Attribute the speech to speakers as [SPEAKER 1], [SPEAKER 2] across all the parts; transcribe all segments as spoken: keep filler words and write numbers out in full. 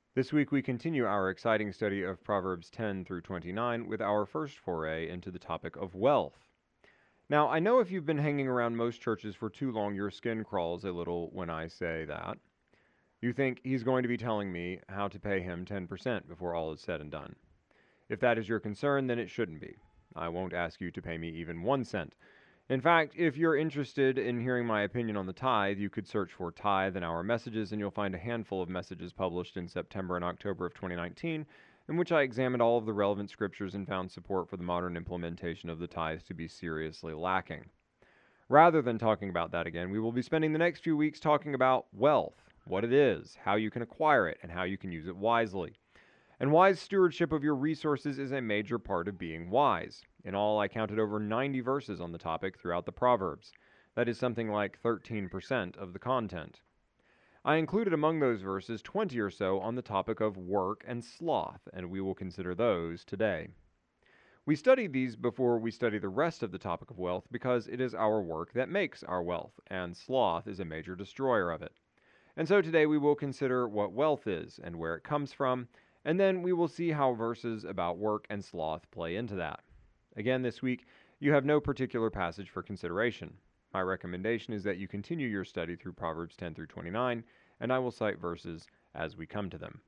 [SPEAKER 1] This week we continue our exciting study of Proverbs ten through twenty-nine with our first foray into the topic of wealth. Now, I know if you've been hanging around most churches for too long, your skin crawls a little when I say that. You think he's going to be telling me how to pay him ten percent before all is said and done. If that is your concern, then it shouldn't be. I won't ask you to pay me even one cent. In fact, if you're interested in hearing my opinion on the tithe, you could search for tithe in our messages and you'll find a handful of messages published in September and October of twenty nineteen in which I examined all of the relevant scriptures and found support for the modern implementation of the tithe to be seriously lacking. Rather than talking about that again, we will be spending the next few weeks talking about wealth, what it is, how you can acquire it, and how you can use it wisely. And wise stewardship of your resources is a major part of being wise. In all, I counted over ninety verses on the topic throughout the Proverbs. That is something like thirteen percent of the content. I included among those verses twenty or so on the topic of work and sloth, and we will consider those today. We study these before we study the rest of the topic of wealth because it is our work that makes our wealth, and sloth is a major destroyer of it. And so today we will consider what wealth is and where it comes from, and then we will see how verses about work and sloth play into that. Again, this week, you have no particular passage for consideration. My recommendation is that you continue your study through Proverbs ten through twenty-nine, and I will cite verses as we come to them.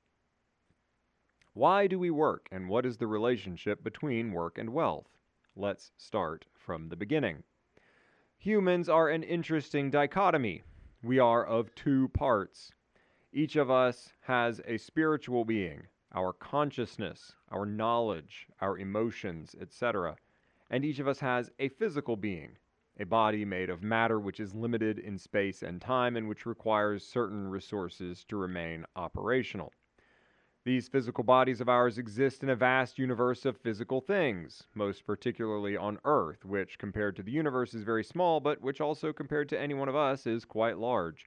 [SPEAKER 1] Why do we work, and what is the relationship between work and wealth? Let's start from the beginning. Humans are an interesting dichotomy. We are of two parts. Each of us has a spiritual being, our consciousness, our knowledge, our emotions, et cetera. And each of us has a physical being, a body made of matter which is limited in space and time and which requires certain resources to remain operational. These physical bodies of ours exist in a vast universe of physical things, most particularly on Earth, which compared to the universe is very small, but which also compared to any one of us is quite large.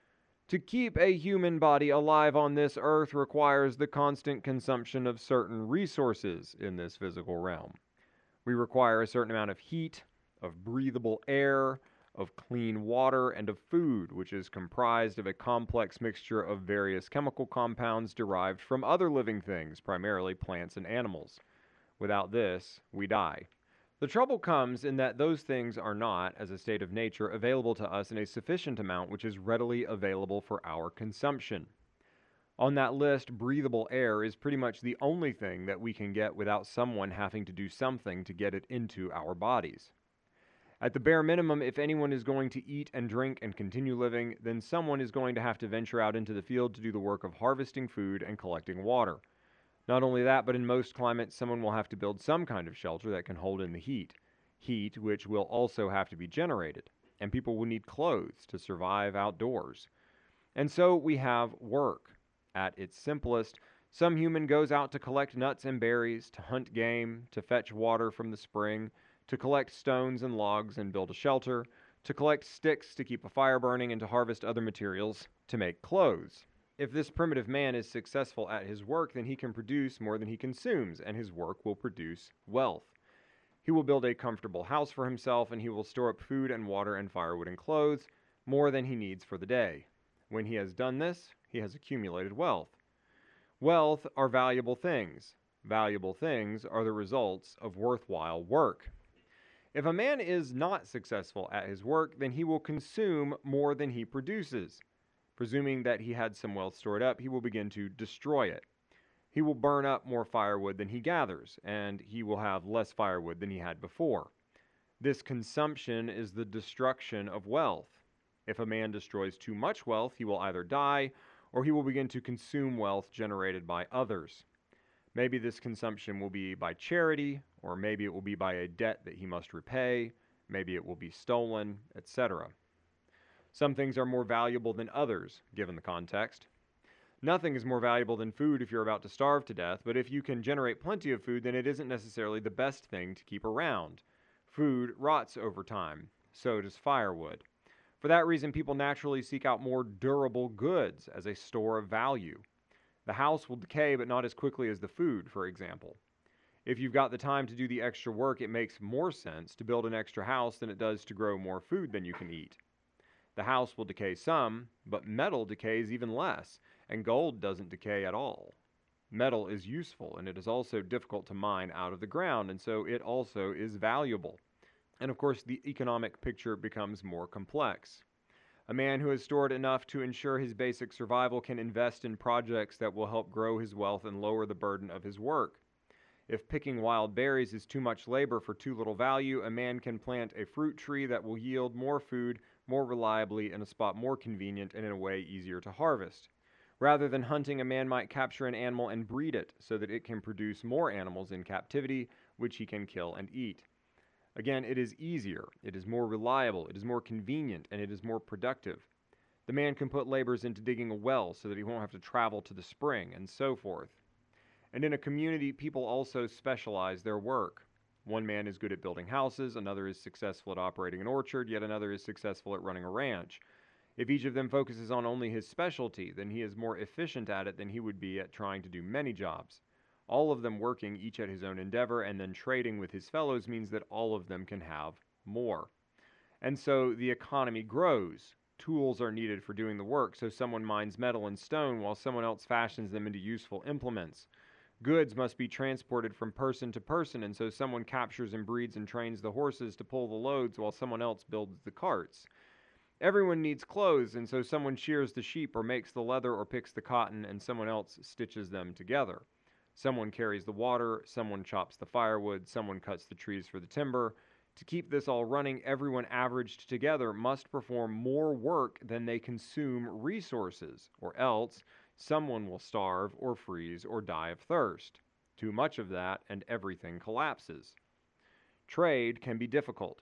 [SPEAKER 1] To keep a human body alive on this earth requires the constant consumption of certain resources in this physical realm. We require a certain amount of heat, of breathable air, of clean water, and of food, which is comprised of a complex mixture of various chemical compounds derived from other living things, primarily plants and animals. Without this, we die. The trouble comes in that those things are not, as a state of nature, available to us in a sufficient amount which is readily available for our consumption. On that list, breathable air is pretty much the only thing that we can get without someone having to do something to get it into our bodies. At the bare minimum, if anyone is going to eat and drink and continue living, then someone is going to have to venture out into the field to do the work of harvesting food and collecting water. Not only that, but in most climates, someone will have to build some kind of shelter that can hold in the heat. Heat, which will also have to be generated. And people will need clothes to survive outdoors. And so we have work. At its simplest, some human goes out to collect nuts and berries, to hunt game, to fetch water from the spring, to collect stones and logs and build a shelter, to collect sticks to keep a fire burning, and to harvest other materials to make clothes. If this primitive man is successful at his work, then he can produce more than he consumes, and his work will produce wealth. He will build a comfortable house for himself, and he will store up food and water and firewood and clothes, more than he needs for the day. When he has done this, he has accumulated wealth. Wealth are valuable things. Valuable things are the results of worthwhile work. If a man is not successful at his work, then he will consume more than he produces. Presuming that he had some wealth stored up, he will begin to destroy it. He will burn up more firewood than he gathers, and he will have less firewood than he had before. This consumption is the destruction of wealth. If a man destroys too much wealth, he will either die, or he will begin to consume wealth generated by others. Maybe this consumption will be by charity, or maybe it will be by a debt that he must repay, maybe it will be stolen, et cetera. Some things are more valuable than others, given the context. Nothing is more valuable than food if you're about to starve to death, but if you can generate plenty of food, then it isn't necessarily the best thing to keep around. Food rots over time. So does firewood. For that reason, people naturally seek out more durable goods as a store of value. The house will decay, but not as quickly as the food, for example. If you've got the time to do the extra work, it makes more sense to build an extra house than it does to grow more food than you can eat. The house will decay some, but metal decays even less, and gold doesn't decay at all. Metal is useful, and it is also difficult to mine out of the ground, and so it also is valuable. And of course, the economic picture becomes more complex. A man who has stored enough to ensure his basic survival can invest in projects that will help grow his wealth and lower the burden of his work. If picking wild berries is too much labor for too little value, a man can plant a fruit tree that will yield more food more reliably in a spot more convenient and in a way easier to harvest. Rather than hunting, a man might capture an animal and breed it so that it can produce more animals in captivity, which he can kill and eat. Again, it is easier, it is more reliable, it is more convenient, and it is more productive. The man can put labors into digging a well so that he won't have to travel to the spring, and so forth. And in a community, people also specialize their work. One man is good at building houses, another is successful at operating an orchard, yet another is successful at running a ranch. If each of them focuses on only his specialty, then he is more efficient at it than he would be at trying to do many jobs. All of them working each at his own endeavor and then trading with his fellows means that all of them can have more. And so the economy grows. Tools are needed for doing the work, so someone mines metal and stone while someone else fashions them into useful implements. Goods must be transported from person to person, and so someone captures and breeds and trains the horses to pull the loads while someone else builds the carts. Everyone needs clothes, and so someone shears the sheep or makes the leather or picks the cotton, and someone else stitches them together. Someone carries the water, someone chops the firewood, someone cuts the trees for the timber. To keep this all running, everyone averaged together must perform more work than they consume resources, or else someone will starve or freeze or die of thirst. Too much of that, and everything collapses. Trade can be difficult.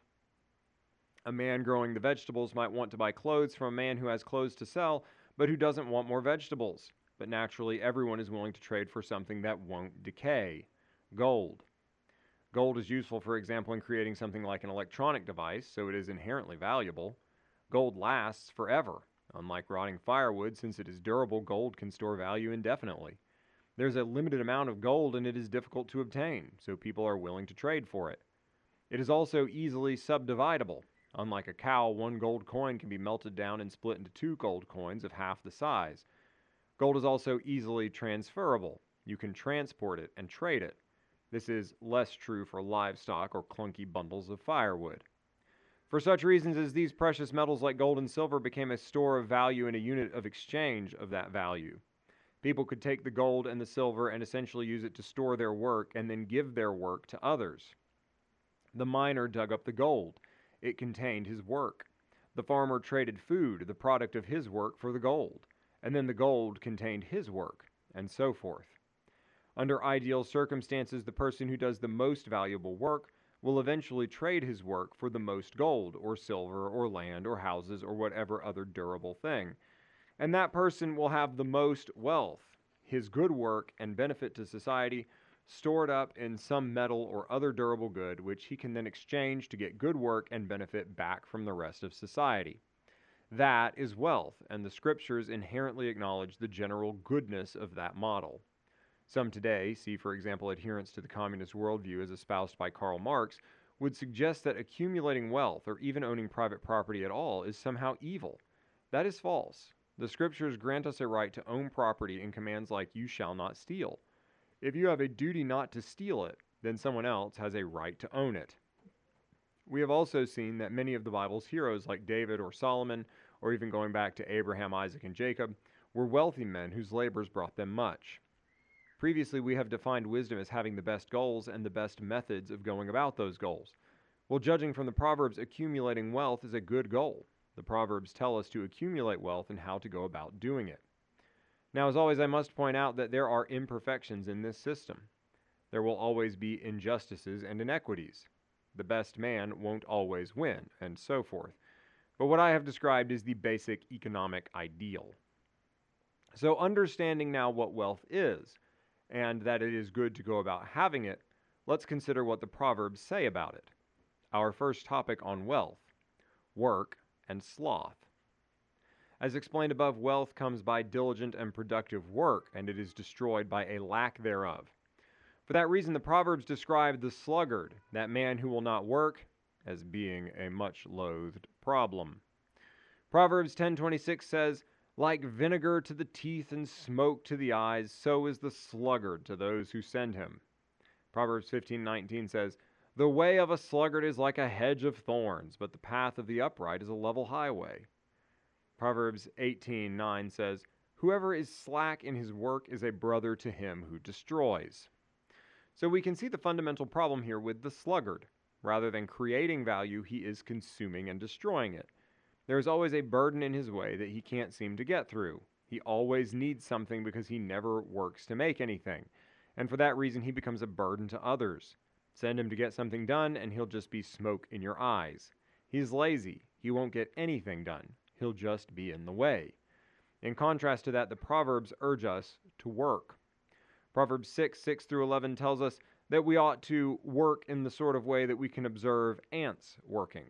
[SPEAKER 1] A man growing the vegetables might want to buy clothes from a man who has clothes to sell, but who doesn't want more vegetables. But naturally, everyone is willing to trade for something that won't decay. Gold. Gold is useful, for example, in creating something like an electronic device, so it is inherently valuable. Gold lasts forever. Unlike rotting firewood, since it is durable, gold can store value indefinitely. There's a limited amount of gold and it is difficult to obtain, so people are willing to trade for it. It is also easily subdividable. Unlike a cow, one gold coin can be melted down and split into two gold coins of half the size. Gold is also easily transferable. You can transport it and trade it. This is less true for livestock or clunky bundles of firewood. For such reasons as these, precious metals like gold and silver became a store of value and a unit of exchange of that value. People could take the gold and the silver and essentially use it to store their work and then give their work to others. The miner dug up the gold. It contained his work. The farmer traded food, the product of his work, for the gold, and then the gold contained his work, and so forth. Under ideal circumstances, the person who does the most valuable work will eventually trade his work for the most gold, or silver, or land, or houses, or whatever other durable thing. And that person will have the most wealth, his good work and benefit to society, stored up in some metal or other durable good, which he can then exchange to get good work and benefit back from the rest of society. That is wealth, and the scriptures inherently acknowledge the general goodness of that model. Some today, see for example adherence to the communist worldview as espoused by Karl Marx, would suggest that accumulating wealth or even owning private property at all is somehow evil. That is false. The scriptures grant us a right to own property in commands like "you shall not steal." If you have a duty not to steal it, then someone else has a right to own it. We have also seen that many of the Bible's heroes like David or Solomon, or even going back to Abraham, Isaac, and Jacob, were wealthy men whose labors brought them much. Previously, we have defined wisdom as having the best goals and the best methods of going about those goals. Well, judging from the Proverbs, accumulating wealth is a good goal. The Proverbs tell us to accumulate wealth and how to go about doing it. Now, as always, I must point out that there are imperfections in this system. There will always be injustices and inequities. The best man won't always win, and so forth. But what I have described is the basic economic ideal. So, understanding now what wealth is, and that it is good to go about having it, let's consider what the Proverbs say about it. Our first topic on wealth: work and sloth. As explained above, wealth comes by diligent and productive work, and it is destroyed by a lack thereof. For that reason, the Proverbs describe the sluggard, that man who will not work, as being a much loathed problem. Proverbs ten twenty-six says, Like vinegar to the teeth and smoke to the eyes, so is the sluggard to those who send him. Proverbs fifteen nineteen says, "The way of a sluggard is like a hedge of thorns, but the path of the upright is a level highway." Proverbs eighteen nine says, "Whoever is slack in his work is a brother to him who destroys." So we can see the fundamental problem here with the sluggard. Rather than creating value, he is consuming and destroying it. There is always a burden in his way that he can't seem to get through. He always needs something because he never works to make anything. And for that reason, he becomes a burden to others. Send him to get something done, and he'll just be smoke in your eyes. He's lazy. He won't get anything done. He'll just be in the way. In contrast to that, the Proverbs urge us to work. Proverbs six, six through eleven tells us that we ought to work in the sort of way that we can observe ants working.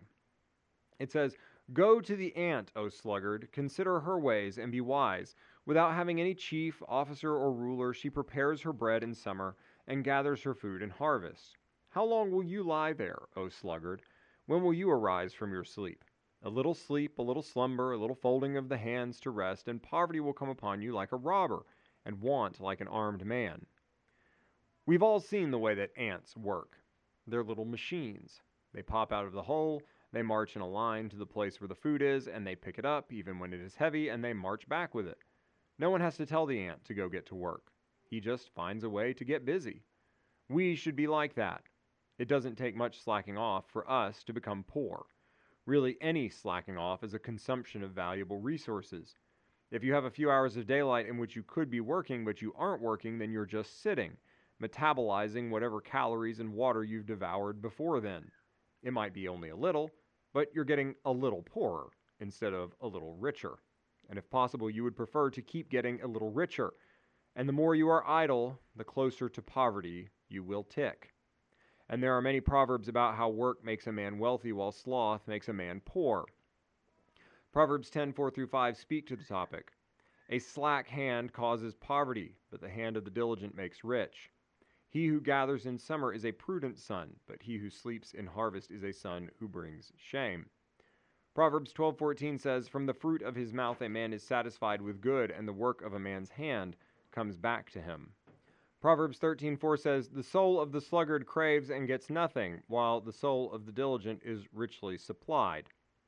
[SPEAKER 1] It says, "Go to the ant, O sluggard, consider her ways, and be wise. Without having any chief, officer, or ruler, she prepares her bread in summer, and gathers her food in harvest. How long will you lie there, O sluggard? When will you arise from your sleep? A little sleep, a little slumber, a little folding of the hands to rest, and poverty will come upon you like a robber, and want like an armed man." We've all seen the way that ants work. They're little machines. They pop out of the hole, they march in a line to the place where the food is, and they pick it up even when it is heavy, and they march back with it. No one has to tell the ant to go get to work. He just finds a way to get busy. We should be like that. It doesn't take much slacking off for us to become poor. Really, any slacking off is a consumption of valuable resources. If you have a few hours of daylight in which you could be working but you aren't working, then you're just sitting, metabolizing whatever calories and water you've devoured before then. It might be only a little, but you're getting a little poorer instead of a little richer. And if possible, you would prefer to keep getting a little richer. And the more you are idle, the closer to poverty you will tick. And there are many proverbs about how work makes a man wealthy while sloth makes a man poor. Proverbs ten, four through five speak to the topic. "A slack hand causes poverty, but the hand of the diligent makes rich. He who gathers in summer is a prudent son, but he who sleeps in harvest is a son who brings shame." Proverbs twelve fourteen says, "From the fruit of his mouth a man is satisfied with good, and the work of a man's hand comes back to him." Proverbs thirteen four says, "The soul of the sluggard craves and gets nothing, while the soul of the diligent is richly supplied."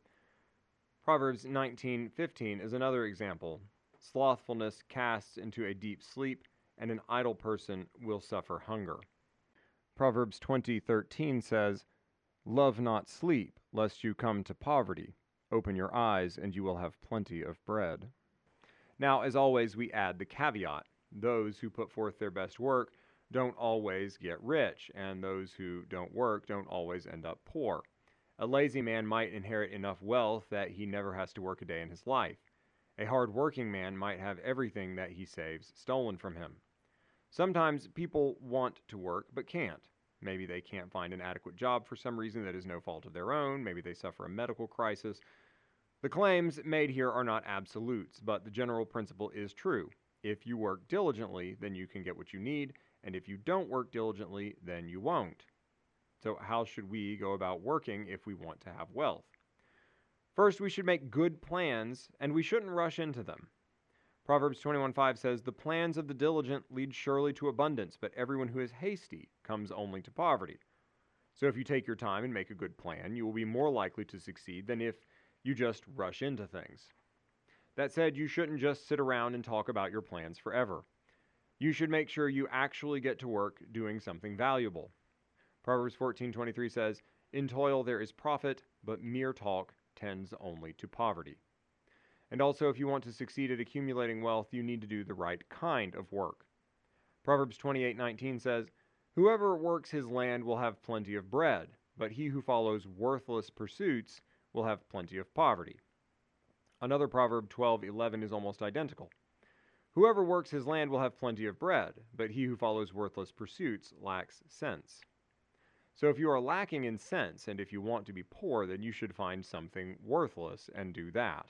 [SPEAKER 1] Proverbs nineteen fifteen is another example. "Slothfulness casts into a deep sleep, and an idle person will suffer hunger." Proverbs twenty thirteen says, "Love not sleep, lest you come to poverty. Open your eyes, and you will have plenty of bread." Now, as always, we add the caveat. Those who put forth their best work don't always get rich, and those who don't work don't always end up poor. A lazy man might inherit enough wealth that he never has to work a day in his life. A hard-working man might have everything that he saves stolen from him. Sometimes people want to work but can't. Maybe they can't find an adequate job for some reason that is no fault of their own. Maybe they suffer a medical crisis. The claims made here are not absolutes, but the general principle is true. If you work diligently, then you can get what you need, and if you don't work diligently, then you won't. So how should we go about working if we want to have wealth? First, we should make good plans, and we shouldn't rush into them. Proverbs twenty-one five says, "The plans of the diligent lead surely to abundance, but everyone who is hasty comes only to poverty." So if you take your time and make a good plan, you will be more likely to succeed than if you just rush into things. That said, you shouldn't just sit around and talk about your plans forever. You should make sure you actually get to work doing something valuable. Proverbs fourteen twenty-three says, "In toil there is profit, but mere talk tends only to poverty." And also, if you want to succeed at accumulating wealth, you need to do the right kind of work. Proverbs twenty-eight nineteen says, "Whoever works his land will have plenty of bread, but he who follows worthless pursuits will have plenty of poverty." Another Proverb twelve eleven is almost identical. "Whoever works his land will have plenty of bread, but he who follows worthless pursuits lacks sense." So if you are lacking in sense, and if you want to be poor, then you should find something worthless and do that.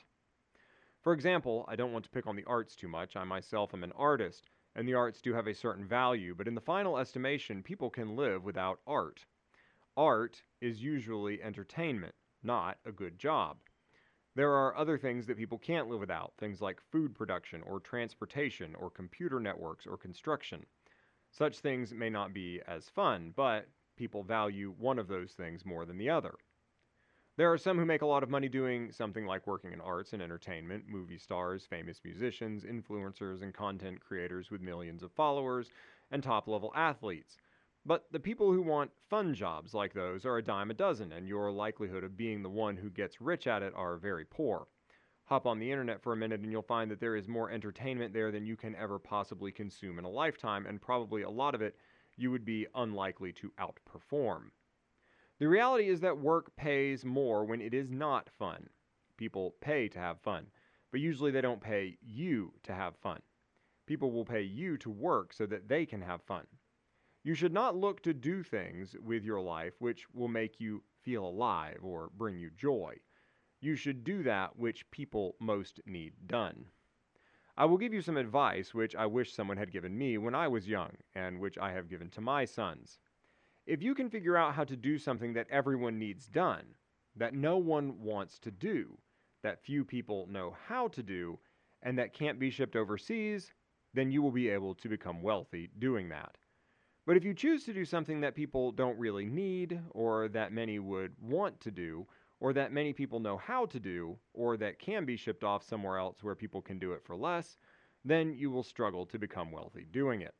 [SPEAKER 1] For example, I don't want to pick on the arts too much. I myself am an artist, and the arts do have a certain value, but in the final estimation, people can live without art. Art is usually entertainment, not a good job. There are other things that people can't live without, things like food production or transportation or computer networks or construction. Such things may not be as fun, but people value one of those things more than the other. There are some who make a lot of money doing something like working in arts and entertainment, movie stars, famous musicians, influencers, and content creators with millions of followers, and top level athletes. But the people who want fun jobs like those are a dime a dozen, and your likelihood of being the one who gets rich at it are very poor. Hop on the internet for a minute and you'll find that there is more entertainment there than you can ever possibly consume in a lifetime, and probably a lot of it you would be unlikely to outperform. The reality is that work pays more when it is not fun. People pay to have fun, but usually they don't pay you to have fun. People will pay you to work so that they can have fun. You should not look to do things with your life which will make you feel alive or bring you joy. You should do that which people most need done. I will give you some advice which I wish someone had given me when I was young, and which I have given to my sons. If you can figure out how to do something that everyone needs done, that no one wants to do, that few people know how to do, and that can't be shipped overseas, then you will be able to become wealthy doing that. But if you choose to do something that people don't really need, or that many would want to do, or that many people know how to do, or that can be shipped off somewhere else where people can do it for less, then you will struggle to become wealthy doing it.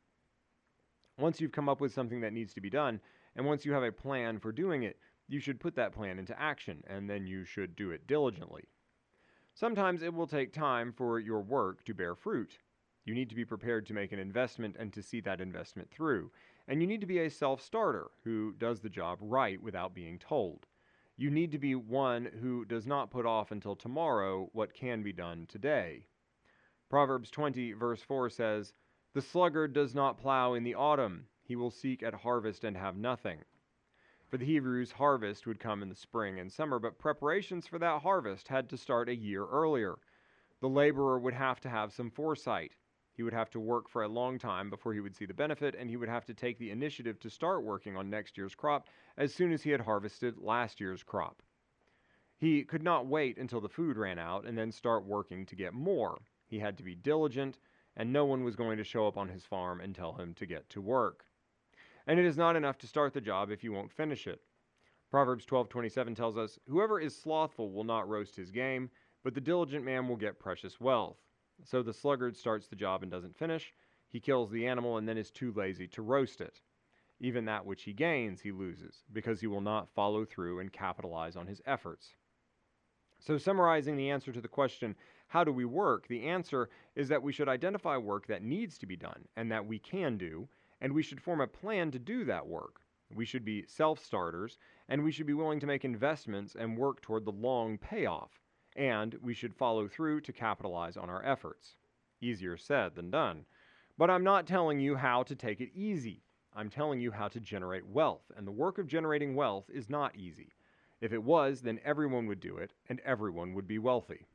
[SPEAKER 1] Once you've come up with something that needs to be done, and once you have a plan for doing it, you should put that plan into action, and then you should do it diligently. Sometimes it will take time for your work to bear fruit. You need to be prepared to make an investment and to see that investment through. And you need to be a self-starter who does the job right without being told. You need to be one who does not put off until tomorrow what can be done today. Proverbs twenty, verse four says, "The sluggard does not plow in the autumn. He will seek at harvest and have nothing." For the Hebrews, harvest would come in the spring and summer, but preparations for that harvest had to start a year earlier. The laborer would have to have some foresight. He would have to work for a long time before he would see the benefit, and he would have to take the initiative to start working on next year's crop as soon as he had harvested last year's crop. He could not wait until the food ran out and then start working to get more. He had to be diligent, and no one was going to show up on his farm and tell him to get to work. And it is not enough to start the job if you won't finish it. Proverbs twelve twenty-seven tells us, "Whoever is slothful will not roast his game, but the diligent man will get precious wealth." So the sluggard starts the job and doesn't finish. He kills the animal and then is too lazy to roast it. Even that which he gains, he loses, because he will not follow through and capitalize on his efforts. So summarizing the answer to the question, how do we work? The answer is that we should identify work that needs to be done and that we can do, and we should form a plan to do that work. We should be self-starters, and we should be willing to make investments and work toward the long payoff. And we should follow through to capitalize on our efforts. Easier said than done. But I'm not telling you how to take it easy. I'm telling you how to generate wealth, and the work of generating wealth is not easy. If it was, then everyone would do it, and everyone would be wealthy.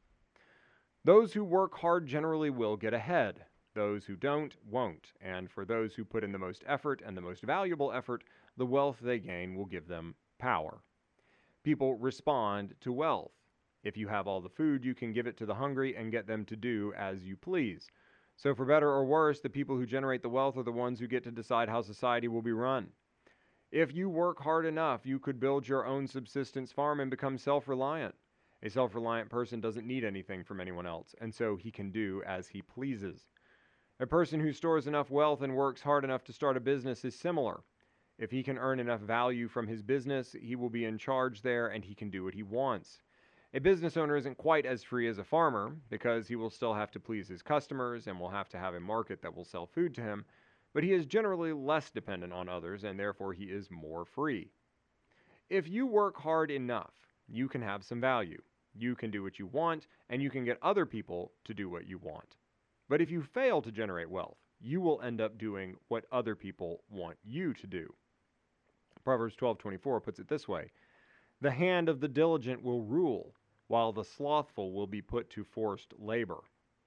[SPEAKER 1] Those who work hard generally will get ahead. Those who don't, won't. And for those who put in the most effort and the most valuable effort, the wealth they gain will give them power. People respond to wealth. If you have all the food, you can give it to the hungry and get them to do as you please. So for better or worse, the people who generate the wealth are the ones who get to decide how society will be run. If you work hard enough, you could build your own subsistence farm and become self-reliant. A self-reliant person doesn't need anything from anyone else, and so he can do as he pleases. A person who stores enough wealth and works hard enough to start a business is similar. If he can earn enough value from his business, he will be in charge there and he can do what he wants. A business owner isn't quite as free as a farmer because he will still have to please his customers and will have to have a market that will sell food to him, but he is generally less dependent on others and therefore he is more free. If you work hard enough, you can have some value. You can do what you want and you can get other people to do what you want. But if you fail to generate wealth, you will end up doing what other people want you to do. Proverbs twelve twenty-four puts it this way, "The hand of the diligent will rule, while the slothful will be put to forced labor."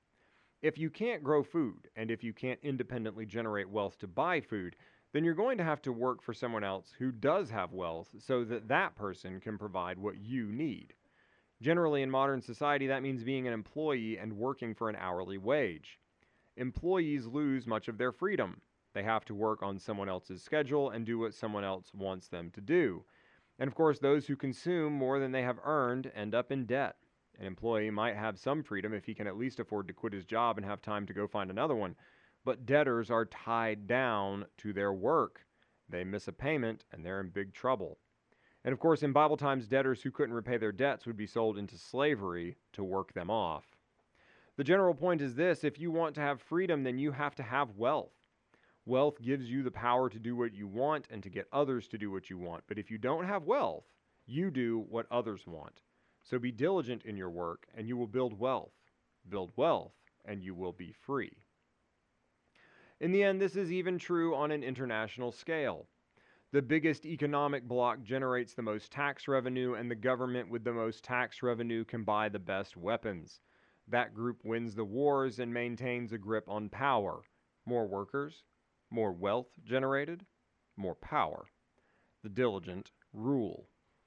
[SPEAKER 1] If you can't grow food, and if you can't independently generate wealth to buy food, then you're going to have to work for someone else who does have wealth so that that person can provide what you need. Generally, in modern society, that means being an employee and working for an hourly wage. Employees lose much of their freedom. They have to work on someone else's schedule and do what someone else wants them to do. And of course, those who consume more than they have earned end up in debt. An employee might have some freedom if he can at least afford to quit his job and have time to go find another one, but debtors are tied down to their work. They miss a payment and they're in big trouble. And of course, in Bible times, debtors who couldn't repay their debts would be sold into slavery to work them off. The general point is this: if you want to have freedom, then you have to have wealth. Wealth gives you the power to do what you want and to get others to do what you want. But if you don't have wealth, you do what others want. So be diligent in your work, and you will build wealth. Build wealth, and you will be free. In the end, this is even true on an international scale. The biggest economic bloc generates the most tax revenue, and the government with the most tax revenue can buy the best weapons. That group wins the wars and maintains a grip on power. More workers, more wealth generated, more power. The diligent rule.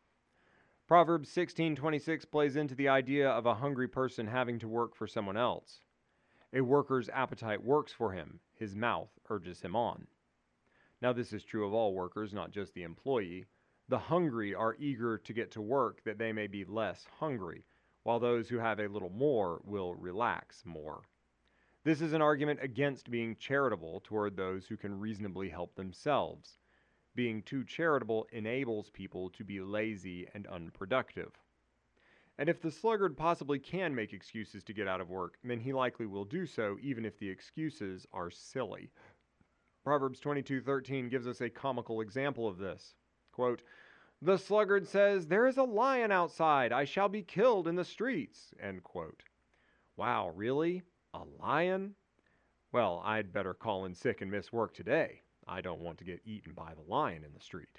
[SPEAKER 1] Proverbs sixteen twenty-six plays into the idea of a hungry person having to work for someone else. A worker's appetite works for him. His mouth urges him on. Now, this is true of all workers, not just the employee. The hungry are eager to get to work that they may be less hungry, while those who have a little more will relax more. This is an argument against being charitable toward those who can reasonably help themselves. Being too charitable enables people to be lazy and unproductive. And if the sluggard possibly can make excuses to get out of work, then he likely will do so even if the excuses are silly. Proverbs twenty-two thirteen gives us a comical example of this. Quote, "The sluggard says, 'There is a lion outside. I shall be killed in the streets.'" End quote. Wow, really? A lion? Well, I'd better call in sick and miss work today. I don't want to get eaten by the lion in the street.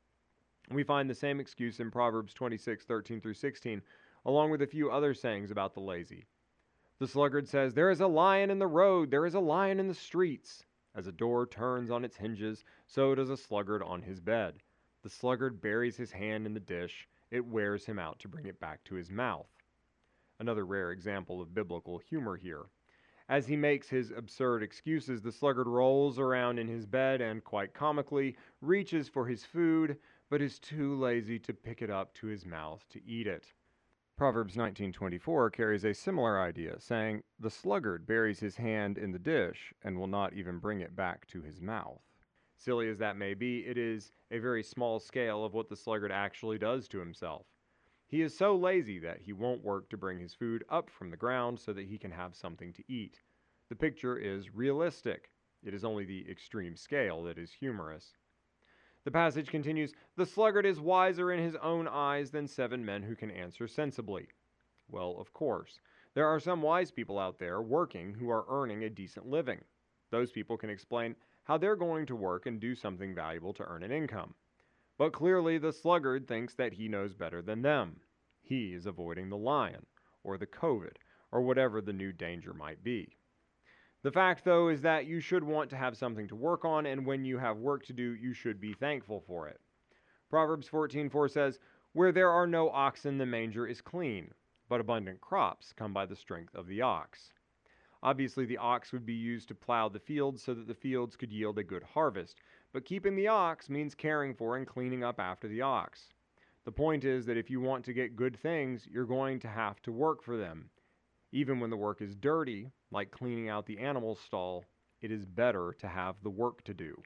[SPEAKER 1] We find the same excuse in Proverbs twenty-six thirteen through sixteen, along with a few other sayings about the lazy. The sluggard says, "There is a lion in the road. There is a lion in the streets." As a door turns on its hinges, so does a sluggard on his bed. The sluggard buries his hand in the dish. It wears him out to bring it back to his mouth. Another rare example of biblical humor here. As he makes his absurd excuses, the sluggard rolls around in his bed and, quite comically, reaches for his food, but is too lazy to pick it up to his mouth to eat it. Proverbs nineteen twenty-four carries a similar idea, saying, "The sluggard buries his hand in the dish and will not even bring it back to his mouth." Silly as that may be, it is a very small scale of what the sluggard actually does to himself. He is so lazy that he won't work to bring his food up from the ground so that he can have something to eat. The picture is realistic. It is only the extreme scale that is humorous. The passage continues, "The sluggard is wiser in his own eyes than seven men who can answer sensibly." Well, of course. There are some wise people out there working who are earning a decent living. Those people can explain how they're going to work and do something valuable to earn an income. But clearly the sluggard thinks that he knows better than them. He is avoiding the lion, or the COVID, or whatever the new danger might be. The fact, though, is that you should want to have something to work on, and when you have work to do, you should be thankful for it. Proverbs fourteen four says, "Where there are no oxen, the manger is clean, but abundant crops come by the strength of the ox." Obviously, the ox would be used to plow the fields so that the fields could yield a good harvest, but keeping the ox means caring for and cleaning up after the ox. The point is that if you want to get good things, you're going to have to work for them. Even when the work is dirty, like cleaning out the animal stall, it is better to have the work to do.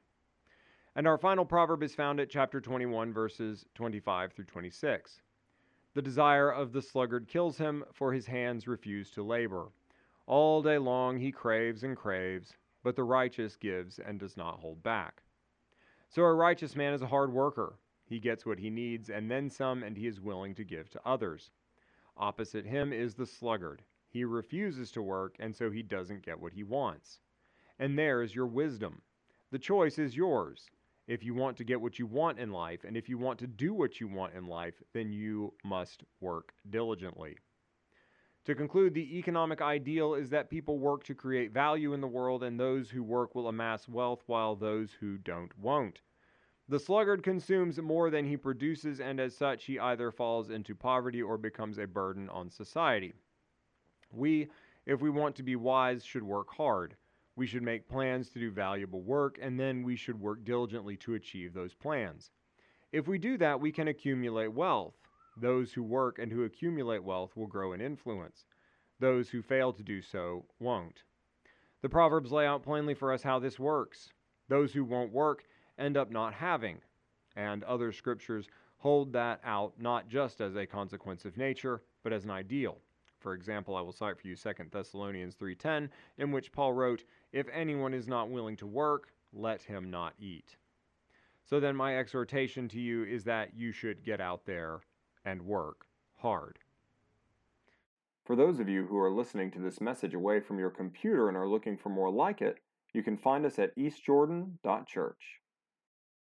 [SPEAKER 1] And our final proverb is found at chapter twenty-one, verses twenty-five through twenty-six. "The desire of the sluggard kills him, for his hands refuse to labor. All day long he craves and craves, but the righteous gives and does not hold back." So a righteous man is a hard worker. He gets what he needs and then some, and he is willing to give to others. Opposite him is the sluggard. He refuses to work, and so he doesn't get what he wants. And there is your wisdom. The choice is yours. If you want to get what you want in life, and if you want to do what you want in life, then you must work diligently. To conclude, the economic ideal is that people work to create value in the world, and those who work will amass wealth, while those who don't won't. The sluggard consumes more than he produces, and as such, he either falls into poverty or becomes a burden on society. We, if we want to be wise, should work hard. We should make plans to do valuable work, and then we should work diligently to achieve those plans. If we do that, we can accumulate wealth. Those who work and who accumulate wealth will grow in influence. Those who fail to do so won't. The Proverbs lay out plainly for us how this works. Those who won't work end up not having. And other scriptures hold that out not just as a consequence of nature, but as an ideal. For example, I will cite for you Second Thessalonians three ten, in which Paul wrote, "If anyone is not willing to work, let him not eat." So then my exhortation to you is that you should get out there and work hard. For those of you who are listening to this message away from your computer and are looking for more like it, you can find us at east jordan dot church.